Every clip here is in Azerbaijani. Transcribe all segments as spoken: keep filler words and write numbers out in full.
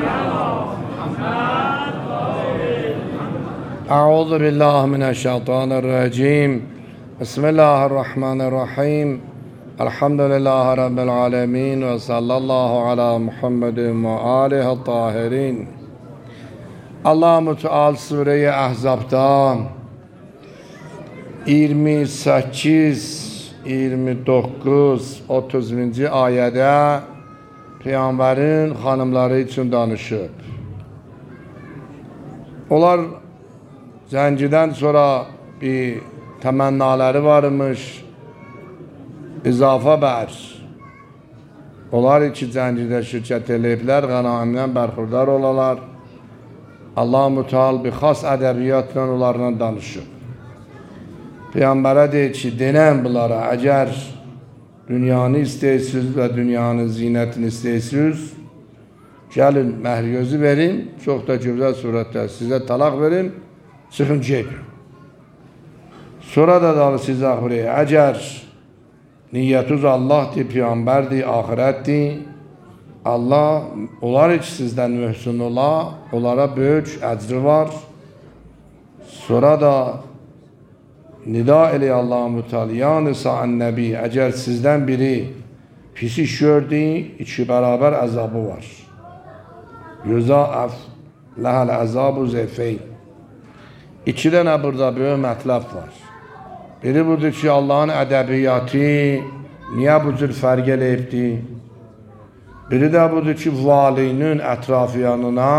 أعوذ بالله من الشيطان الرجيم بسم الله الرحمن الرحيم الحمد لله رب العالمين وصلى الله على محمد وآله الطاهرين. Allah-u Teala Sure-i Ahzab'da iyirmi səkkiz, iyirmi doqquz, otuzuncu ayədə Peyğəmbərin xanımları üçün danışıb. Onlar zəncidən sonra bir təmənnaları varmış, izafə bər. Onlar iki zəncidə şirkət eləyiblər, qənaimdən bərxurdar olalar. Allah-u Teala bir xas ədəbiyyatla onlarla danışıb. Peyğəmbərə deyir ki, denən bunlara, əgər dünyanı istəyirsiniz və dünyanın zinətini istəyirsiniz, gəlin məhr gözü verin, çox da gözəl surətdə sizə talaq verin, çıxın gedin. Sonra da dalı sizə axırır, əgər niyyətiniz Allahdır, Peyğəmbərdir, axirətdir, Allah, onlar ki sizdən mühsün ola, onlara böyük əcri var. Sonra da nida elə Allah-u Teala, yəni sa'an nəbi, əgər sizdən biri pis iş gördü, iki bərabər əzabı var. Yüzəəf ləhəl əzabu zeyfeyn. İki dənə burada böyük mətləb var. Biri budur ki, Allahın ədəbiyyatı niyə bu cür fərq eləyibdir? Biri də budur ki, valinin ətrafiyanına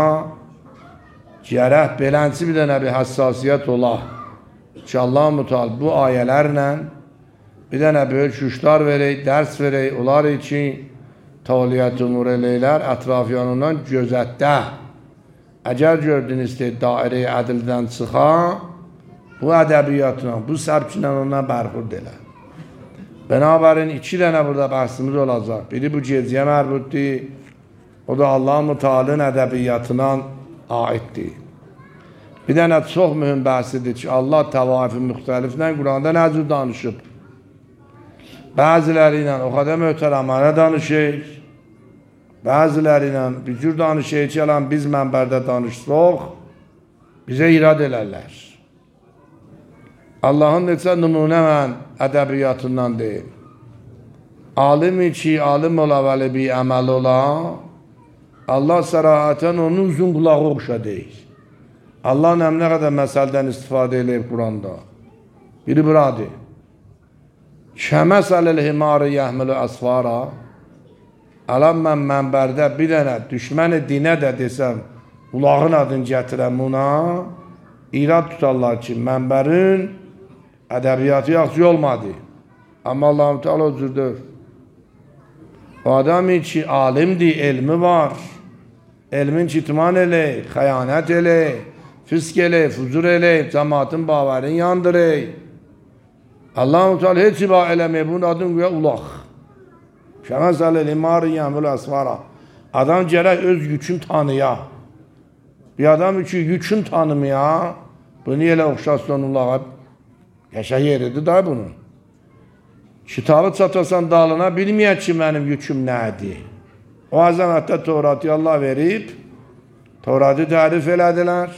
gərək belənsi bir dənə bir həssasiyyət ola ki, Allah-u Teala bu ayələrlə bir dənə böyük şüşlar verək, dərs verək, onlar ki, tavliyyət umur eləylər, ətrafiyanından gözətdə. Əgər gördünüzdə dairə-i ədildən çıxa, bu ədəbiyyatla, bu səbklə ondan bərxurd elə. Bənabərin iki dənə burada bəhsimiz olacaq. Biri bu geciyə mərbuddur, o da Allah-u Teala'nın ədəbiyyatından aiddir. Bir dənə çox mühüm bəhsidir ki, Allah təvaifi müxtəliflə Quranda nə cür danışıb. Bəziləri ilə o qədər möhtərəmanə danışıq, bəziləri ilə bir cür danışıq ki, biz mənbərdə danışsaq, bizə irad elərlər. Allahın neçə nümunə mən ədəbiyyatından deyim. Alimi ki, alim ola vəli bir əməl ola, Allah sərahətən onun uzun qulağı oxşa deyir. Allah nə qədər məsəldən istifadə edib Quranda. Biri buradır. Kəməsəlil himarı yəhmilu əsfara. Alam mən mənbərdə bir dənə düşməni dinə də desəm, ulağın adını gətirəm buna, irad tutarlar ki, mənbərin ədəbiyyatı yaxşı olmadı. Amma Allah-u Teala o cürdür. O adamı ki, alimdir, elmi var. Elmin kitman elək, xəyanət elək, fisk elək, fuzur elək, cəmatın bağərini yandırək. Allah-u Teala heç iba eləmək, bunun adını qoya ulaq. Şəməsəl-i limari yəmül əsvara. Adam gərək öz yükün tanıya. Bir adam ki, yükün tanımaya, bunu elə oxşasın ulağa, yaşa yeridir da bunun. Kitabı çatasan dalına, bilməyək ki, mənim yüküm nədir. O əzəmətdə Tevratı Allah verib, Tevratı tərif elədilər,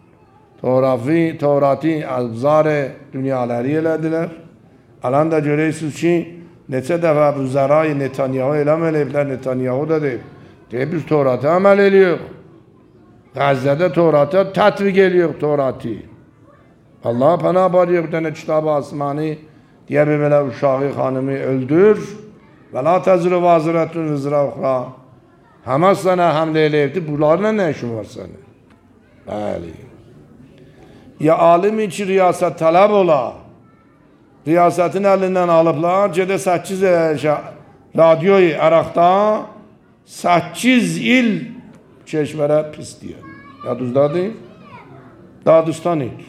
Tevratı əzzar-ı dünyaları elədilər. Alan da görəysiniz ki, neçə dəfə bu zərayı Netanyahu eləm eləyiblər, Netanyahu da deyib. Deyib, biz Tevratı əməl eləyiq. Qəzzədə Tevratı tətbiq eləyiq, Tevratı. Allah pənah barıyıq, dənə kitab-ı asmani, deyə bir belə uşağı xanımı öldür və la təzri vazirətün vizra uxra. Həməz sənə həmlə eləyibdi, bunlarla nə işin var sənə? Bəli. Ya alimi ki, riyasət tələb ola, riyasətin əlindən alıblar, gedə səkkiz radioyu Əraqda səkkiz il keşvərə pis deyər. Yadınızdadır? Dadistan idi.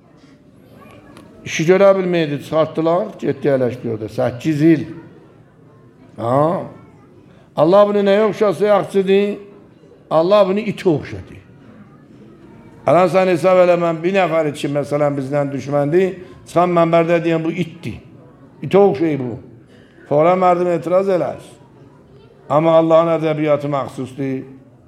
İşi görə bilməydi, çıxartdılar, getdi ələşdi orada. Səkkiz il. Ha? Allah bunu nəyə oxşası yaxçıdır? Allah bunu iti oxşadı. Ələn sən hesab elə, mən bir nəfər için, məsələn, bizdən düşməndi, çıxan mənbərdə deyən bu itdir. İti oxşayı bu. Fora mərdim etiraz elər. Amma Allahın ədəbiyyatı məxsusdur.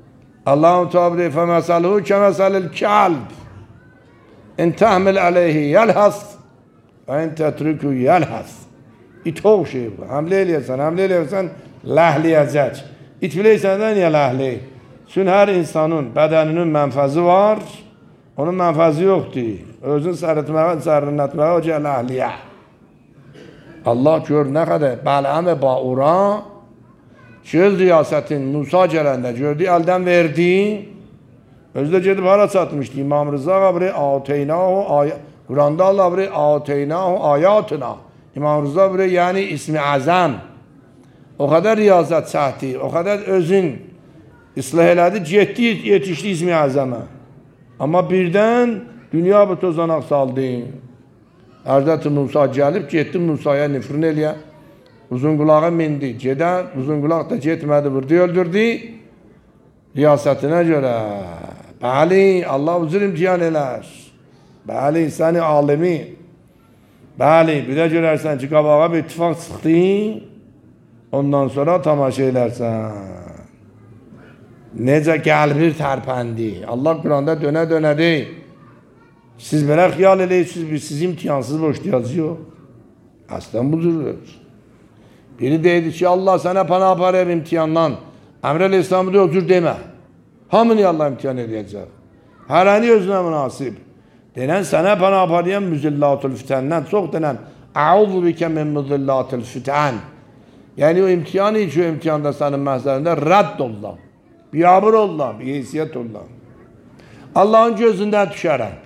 Allah-u Teala femesaluhu kemesalil kalb. En tahmil aleyhi yelhas ve en tetruku yelhas. İt oxşayıb. Hamle eləyəsən, hamle eləyəsən ləhləyəcək. İt biləysən də niyə ləhləyir? Çünki hər insanın bədəninin mənfəzi var, onun mənfəzi yoxdur. Özünü sərinlətməyə, sərinlətməyə o cələhliyə. Allah gör nə qədər Bələm Baura göz riyasətin Musa gələndə gördü, əldən verdi. Özü də gedib hara çatmışdı? İmam Rıza qabri Ateynahu Quranda Allah qabri Ateynahu ayatına. İmam Rıza qabri yəni ismi azam. O kadar riyazət çəkdi, o kadar özün islah elədi, getdi, yetişdi ismi azama. Amma birdən dünya bu tozanaq saldı. Həzrəti Musa gəlib, getdi Musaya nifrin eləyə. Uzun qulağa mindi, gedən, uzun qulaq da getmədi, vurdu, öldürdü. Riyasətinə görə. Bəli, Allah uzun imtihan elər. Bəli, səni alimi. Bəli, bir də görərsən ki, qabağa bir ittifaq çıxdı. Ondan sonra tamaşa elərsən. Necə qəlbir tərpəndi. Allah Quranda dönə-dönə deyil. Siz belə xiyal eləyirsiniz, biz siz imtihansız boşlayacaq yox. Əslən budur. Biri deydi ki, Allah sənə pana aparır imtihandan. Əmr Aleyhisselamı da otur demə. Hamını Allah imtihan edəcək. Hərəni özünə münasib. Denən sənə pana aparıyam müzillatul fitəndən. Çox denən, əuzu bikə min müzillatul fitən. Yəni o imtihanı hiç o imtihanda sənin məhzərində rədd ollam. Biyabır ollam, heysiyet ollam. Allah'ın gözündən düşərəm.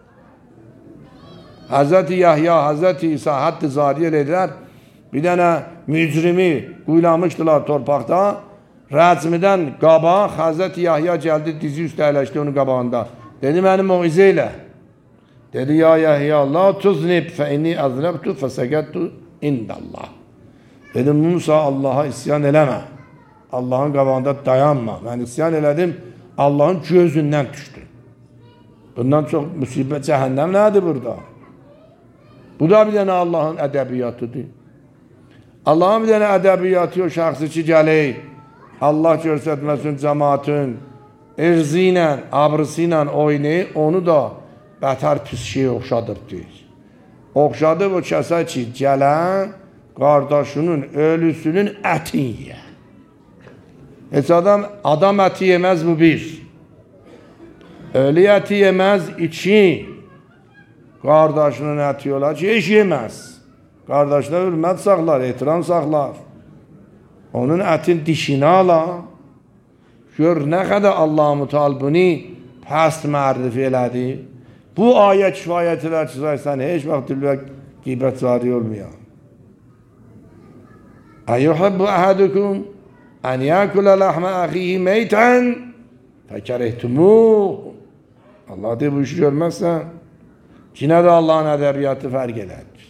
Hazreti Yahya, Hazreti İsa haddi zariyə edirlər. Bir dənə mücrimi quylamışdılar torpaqda. Rəcmidən qabaq Hazreti Yahya gəldi, dizi üstə əyləşdi onun qabağında. Dedi, məni muizə ilə. Dedi, ya Yahya, la tuznib fə inni əznəbtu fəsəgəttu indallah. Dedi, Musa, Allah'a isyan eləmə. Allah'ın qabağında dayanma. Mən isyan elədim, Allah'ın gözündən düşdü. Bundan çox müsibət, cəhənnəm nədir burada? Bu da bir dənə Allah'ın ədəbiyyatıdır. Allah'ın bir dənə ədəbiyyatı o şəxsi ki, gələk. Allah görsətməsin cəmaatın irzi ilə, abrısı ilə oynayır, onu da bətər pis şey oxşadıbdır. Oxşadıb o kəsə ki, gələn qardaşının, ölüsünün ətin yiyə. Heç adam, adam əti yeməz bu bir. Ölü əti yeməz iki. Qardaşının əti olar ki, heç yeməz. Qardaşına hürmət saxlar, ehtiram saxlar. Onun ətin dişini ala. Gör, nə qədər Allah-u Teala bunu pəst mərif elədi. Bu ayə kifayət elər ki, sən heç vaxt dilbək qeybət cari olmayan. Əyyuhəbbu əhədukum ən yəkulə ləhmə əxihi meytən fəkərəhtumuh. Allah deyir, bu işi görməzsən, yine de Allah'ın ədəbiyyatı fərq elədir.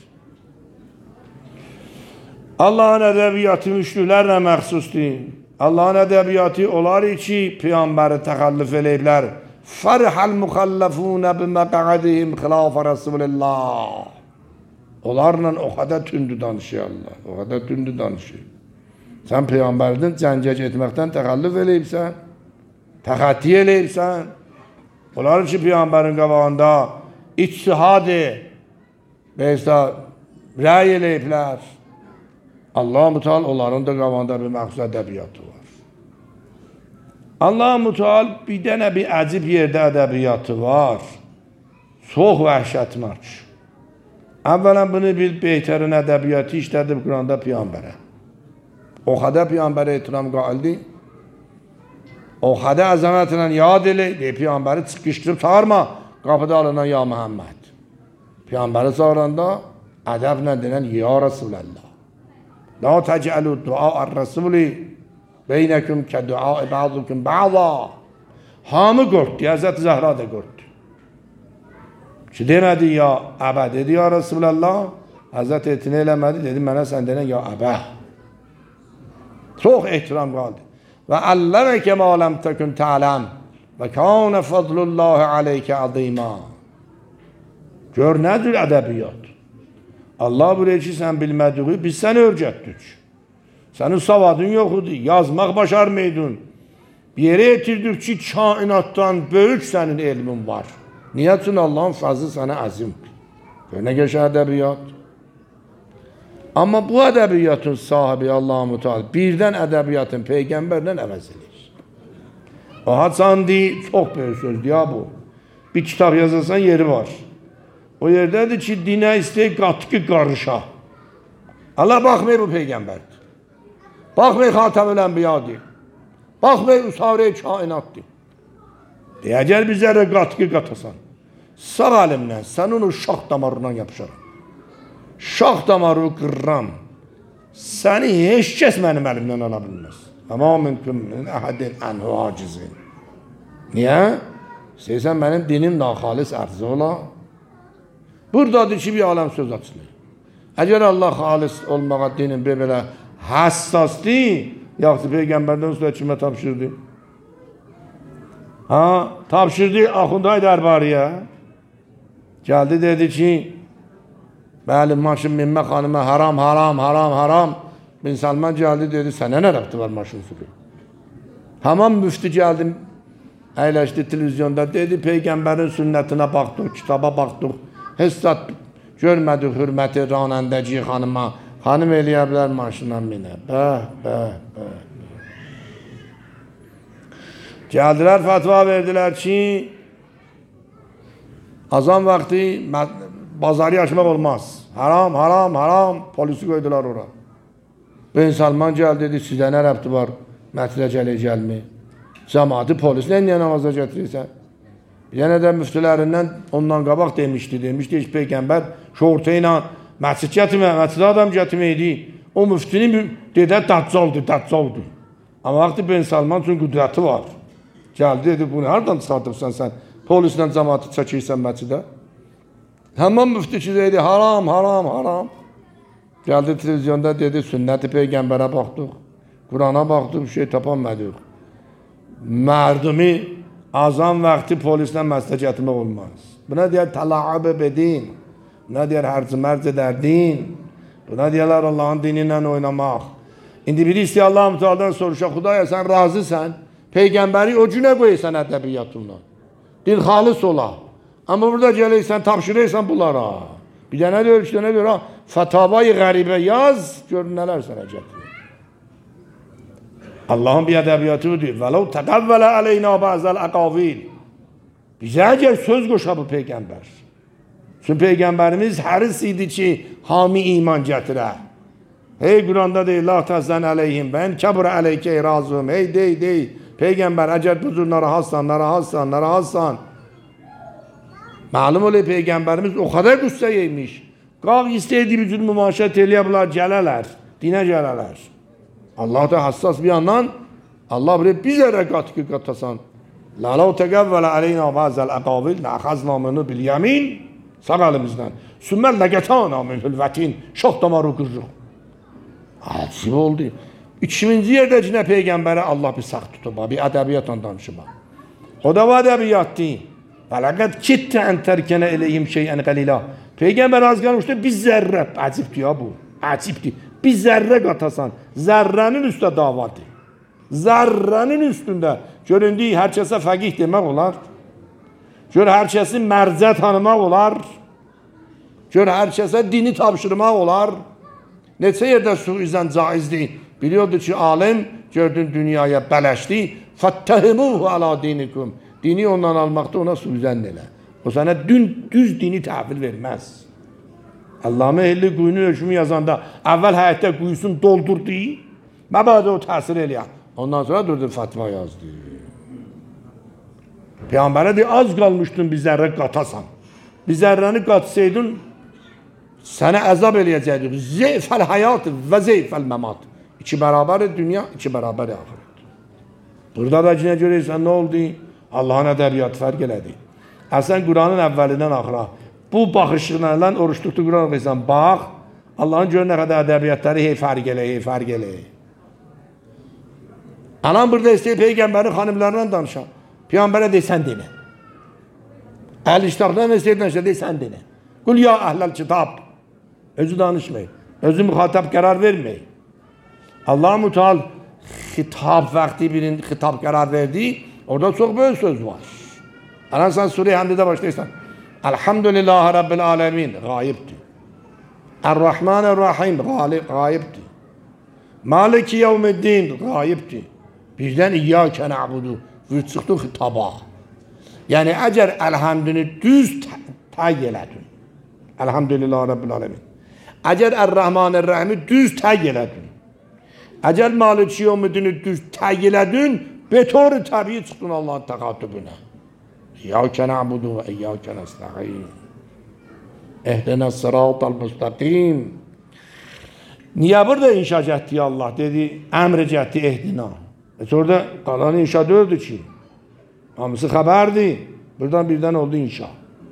Allah'ın ədəbiyyatı müşriklərlə məxsusdur. Allah'ın ədəbiyyatı olar ki, Peyğəmbəri təxəllüf eləyiblər. Fərhəl müxəlləfunə biməqədihim xilafə Rasulillah. Onlarla o kadar tündü danışıyor Allah. O kadar tündü danışıyor. Sen Peyğəmbərdən cəngə getməkdən təxəllüf eləyibsən, təxətti eləyibsən. Onlar ki, Peyğəmbərin qabağında İçtihadi Beysa rəy eləyiblər. Allah-u Teala onların da qabağında bir məxsus ədəbiyyatı var. Allah-u Teala bir dənə bir əcib yerdə ədəbiyyatı var. Çox vəhşətmar. Əvvələn bunu bil, Beytərin ədəbiyyatı işlədib Quranda Peyğəmbərə. O qədər Peyğəmbərə ehtiram qaildi. O qədər əzəmətlə yad elə, Peyğəmbəri çıxışdırıb çağırma. Qapıda alınan ya Muhammed. Peyğəmbəri çağıranda ədəblə denən ya Resulallah. La təcəlu du'a-ar-Rasuli beynəkum kə-du'a-i ba'dukum ba'da. Hamı qorxdu, Həzrəti Zəhra da qorxdu. Ki demədi ya əbə, dedi ya Resulallah. Həzrət etini eləmədi, dedi mənə sən denən ya əbə. Çox ehtiram qaldı. Və əlləməkə mə ləm təkün tə'ləm. Və kânə fadlullahi aleykə azîmâ. Gör nədir ədəbiyyat? Allah buraya ki, sən bilmədiği, biz səni öyrətdik. Sənin savadın yox idi, yazmaq başarmıydın. Bir yere getirdik ki kainattan büyük senin ilmin var. Niyetin Allah'ın fazlı sana azim. Öne geç edebiyat. Ama bu edebiyatın sahibi Allah-u Teala birden edebiyatın peygamberden əvəz edir. O Hasan deyil, çok büyük söz ya bu. Bir kitap yazarsan yeri var. O yerdedir ki dine isteyip katkı karışa. Allah bakmıyor bu peygamberdir. Bakmıyor Hatem-ül Enbiya'dır. Bakmıyor Usare-i Kainat'dır. Diyecek bize katkı katasan. Sağ elimle sen onu şah damarından yapışarım. Şah damarı kırram. Seni hiç kes benim elimden alabilmez. Ama mümkün min ahadin anhu acizin. Niye? İstəyirsən benim dinim naxalis ərzı ola. Buradadır ki bir aləm söz açılır. Əgər Allah xalis olmağa dinin belə həssasdır, yaxşı peygamberden sonra kimə tapşırdı? Ha, tapşırdı Axunday Dərbariyə. Geldi dedi ki, bəli maşın minmə xanıma haram, haram, haram, haram. Bin Salman geldi dedi, sənə nə rəbti var maşın sürü? Tamam müftü geldim, əyləşdi televizyonda, dedi peygamberin sünnətinə baxdıq, kitaba baxdıq. Hissat görmədik hürməti ranəndəci xanıma. Xanım eləyə bilər maşından minə. Bəh, bəh, bəh. Gəldilər, fətva verdilər ki, azan vaxtı bazarı açmaq olmaz. Haram, haram, haram. Polisi qoydular ora. Ben Salman gəldi, dedi, sizə nə rəbti var? Məsələ gələ gəlmi? Cəmaatı polislə niyə namaza gətirirsən? Yenə də müftülərindən ondan qabaq demişdi, demişdi, heç peygamber şorta ilə məscid gətirmə, məscidə adam gətirməydi. O müftünün dedə daccaldı, daccaldı. Amma vaxtı Ben Salman üçün qüdrəti var. Gəldi, dedi, bunu hardan çıxartıbsan sən? Polislə cəmaatı çəkirsən məscidə. Həmən müftü ki, dedi, haram, haram, haram. Geldi televizyonda dedi, sünnət-i peygambərə baxdıq. Qurana baxdıq, bir şey tapanmadıq. Mərdumi azan vaxtı polislə məsələ gətirmək olmaz. Buna deyər təlaab bedin. Buna deyər hərc mərc edərdin. Buna deyərlər Allah'ın diniyle oynamaq. İndi biri istəyir Allah-u Teala'dan soruşa, Xudaya sen razısan, peygamberi o cünə qoysan ədəbiyyatından. Din xalis ola. Ama burada gələysən, tapşırırsan bunlara. Bir dənə deyir, iki dənə deyir, ha, fətavayı qəribə yaz, görün nələr sənə gətirir. Allah'ın bir ədəbiyyatı budur. وَلَوْ تَقَوَّلَ عَلَيْنَا بَعْضَ الْأَقَاوِيلِ Bizə əgər söz qoşa bu peygamber. Çünkü peygamberimiz həris idi ki, hami iman gətirə. Hey Kur'an'da deyil, la təhzən əleyhim, ben kəbur əleyke razım. Hey dey, dey. Peygamber əgər bu cür narahatsan, narahatsan, narahatsan. Malum oluyor peygamberimiz o kadar qüssəyəymiş. Qalq istəydiyi bir cür mümaşət eləyəblər, gələlər, dinə gələlər. Allah da hassas bir yandan, Allah bilir bizə rəqatı qatasan. Lalau təqəvvələ əleyna bəzəl əqavil, nəxəzna minü bil yəmin, sağ əlimizdən. Sümmən ləqətana min hülvətin, şox damarı qırırıq. Acib oldu. İkinci yerdə cinə Peyğəmbərə Allah bir sağ tutub, bir ədəbiyyatla danışıb. O da var ədəbiyyatdı. Fələqət kittə ən tərkənə eləyim şeyən qəlila. Peyğəmbər az qalmışdı, bir zərrə, acibdir ya bu, acibdir. Bir zərrə qatasan, zərrənin üstə davadır. Zərrənin üstündə göründüyü hər kəsə fəqih demək olar. Gör hər kəsi mərcə tanımaq olar. Gör hər kəsə dini tapşırmaq olar. Neçə yerdə suizən caizdir. Biliyordu ki, alim gördün dünyaya bələşdi. Fəttəhimuhu ala dinikum. Dini ondan almaqda ona suizən elə. O sənə düz dini təhvil verməz. Allame Ehli quyunun hökmü yazanda əvvəl həyətdə quyusunu doldurdu. Məbədə o təsir eləyən. Ondan sonra durdu fatva yazdı. Peyğəmbərə deyir, az qalmışdın bir zərrə qatasan. Bir zərrəni qatsaydın, sənə əzab eləyəcəkdir. Zeyfəl həyat və zeyfəl məmat. İki bərabər dünya, iki bərabər axirət. Burada da cinə görürsən, nə oldu? Allah'ın ədəbiyyatı fərq elədi. Əsən Quranın əvvəlindən axıra. Bu baxışlarla oruç tutdu Quran oxuysan, bax, Allah'ın gör nə qədər ədəbiyyatları hey fərq elə, hey fərq elə. Anam burada istəyir Peyğəmbərin xanımlarından danışan. Peyğəmbərə deysən denə. Əl-İştaqdan istəyir danışan, deysən denə. Qul ya əhləl kitab. Özü danışmayın. Özü müxatab qərar verməyin. Allah-u Teala hitap vakti birinin hitap karar verdiği, orada çok böyle söz var. Anan sen Sure-i Hamd'de başlayırsan. Elhamdülillahi Rabbil Alemin. Gayipti. Er-Rahmanir-Rahim. Gayipti. Maliki Yevmiddin. Gayipti. Bizden İyyâke na'budu. Vürt çıktı hitaba. Yani eğer elhamdünü düz tag eledin. Elhamdülillahi Rabbil Alemin. Eğer Er-Rahmanir-Rahim'i düz tag eledin. Eğer Maliki Yevmiddin'i düz tag eledin, betor tabi çıktın Allah'ın tekatübüne. İyyâke na'budu ve iyyâke nesta'in. Ehdena sıratal müstakim. Niye burada inşa etti Allah dedi, emr etti ehdina. E sonra da kalan inşa dördü ki. Hamısı haberdi. Buradan birden oldu inşa.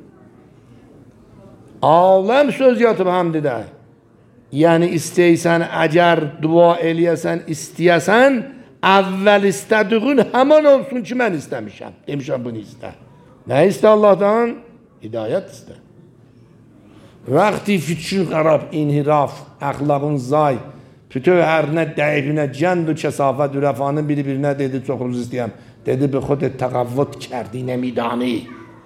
Alem söz yatıp hamdide. Yani isteysen, eğer dua eləyəsən, isteyesen, evvel istediğin hemen olsun ki ben istemişim. Demişim bunu iste. Ne iste Allah'tan? Hidayet iste. Vakti fikrin xarab, inhiraf, əxlaqın zay, bütün ərinə, dəyibinə, cənd-ü kəsafət, ürəfanın bir-birinə dedi, çoxunuz istəyəm. Dedi, bi xud təqavvud kərdinə midani.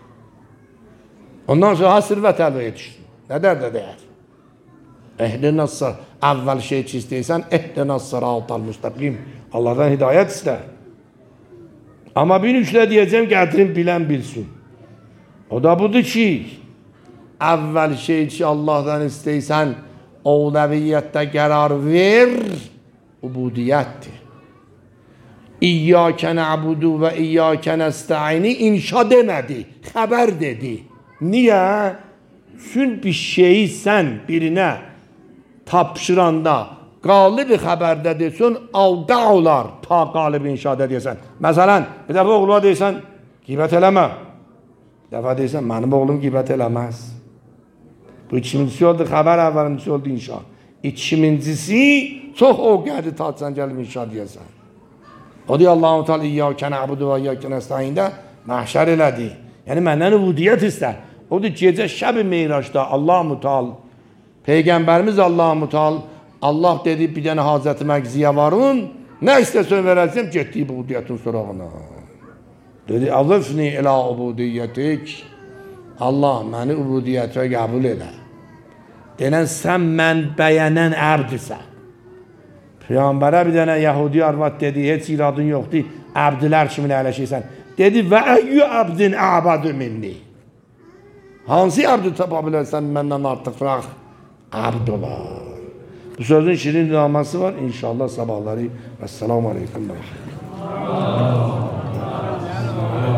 Ondan sonra sirvət əlvə yetişdi. Nə der də deyər? Ehdinə sırat, əvvəl şey ki istəysən, ehdinə sıratal müstəqim. Allah'dan hidayət istər. Amma bir üçlə deyəcəm, gətirin bilən bilsin. O da budur ki, əvvəl şey ki Allah'dan istəysən, ovləviyyətdə qərar ver, ubudiyyətdir. İyyâke na'budu və iyyâke nesta'ini inşa demədi, xəbər dedi. Niyə? Çünki bir şeyi sən birinə tapşıranda, qalibi xəbərdə desən, alda olar, ta qalibi inşada deyəsən. Məsələn, bir dəfə oğluna deyəsən, qibət eləmə. Bir dəfə deyəsən, mənim oğlum qibət eləməz. Bu ikincisi oldu, xəbər əvvəlincisi oldu inşa. İkincisi, çox o gəldi, tatsan gəlib inşa deyəsən. O deyir, Allah-u Teala İyyâke na'budu və iyyâke nesta'ində məhşər elədi. Yəni, məndən ubudiyyət istər. O da gecə şəb-i Meyraçda Allah-u Teala, Peyğəmbərimiz Allah-u Teala, Allah dedi, bir dənə Hazreti Məqziyə varın, nə istəsən verəcəm, getdiyi ubudiyyətin sorağına. Dedi, azıfni ilə ubudiyyətik, Allah məni ubudiyyətə qəbul edə. Denən, sən mən bəyənən əbdirsən. Peyğəmbərə bir dənə Yahudi arvad dedi, heç iradın yoxdur, əbdilər kimin əyləşirsən. Dedi, və əyyü əbdin əbədu minni. Hansı əbdi tapa bilərsən, məndən artıq fıraq əbd olar. Bu sözün şirin dinaması var. İnşallah sabahları. Esselamu Aleyküm.